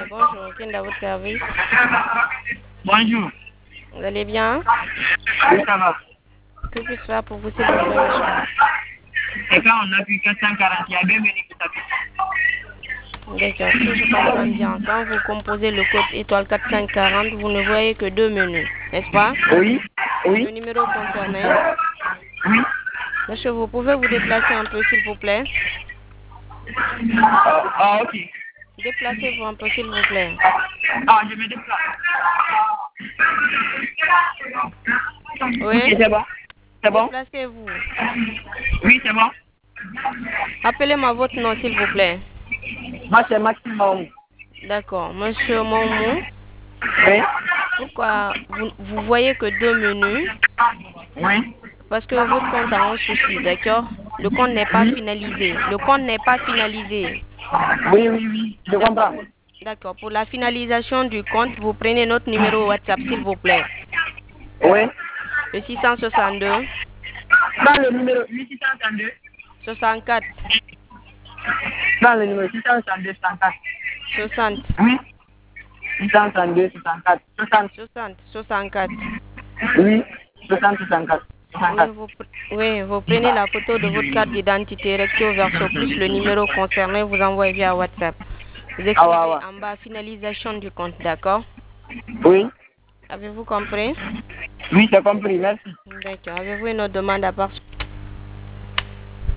Bonjour, qui est à votre service? Bonjour. Vous allez bien? Oui, ça va. Que puis-je faire pour vous, s'il vous plaît, monsieur? Et quand on appuie 440, il y a 2 minutes qui s'appuient. D'accord, si je comprends bien, quand vous composez le code étoile 4540, vous ne voyez que 2 menus, n'est-ce pas? Oui, Le oui, numéro concerné. oui. Monsieur, vous pouvez vous déplacer un peu, s'il vous plaît? Ok. Déplacez-vous un peu, s'il vous plaît. Je me déplace. Oui? Ok, c'est bon. C'est bon? Déplacez-vous. Oui, c'est bon. Appelez-moi votre nom, s'il vous plaît. Moi, c'est Maximum. D'accord. Monsieur Momou, Oui, pourquoi vous voyez que 2 menus? oui, Parce que votre compte a un souci, d'accord? Le compte n'est pas finalisé. Le compte n'est pas finalisé. oui, je comprends. D'accord. Pour la finalisation du compte, vous prenez notre numéro WhatsApp, s'il vous plaît. Oui. Le 662 Dans le numéro 662. 64 Dans le numéro 662, 64. 60 Oui. 662, 64. 60. 60 64. Oui. 60, 64. Oui, 64. vous prenez la photo de votre carte d'identité recto verso plus le numéro concerné, vous envoyez via WhatsApp. Vous écrivez en bas finalisation du compte, d'accord? Oui. Avez-vous compris? Oui, j'ai compris. Merci. D'accord. Avez-vous une autre demande à part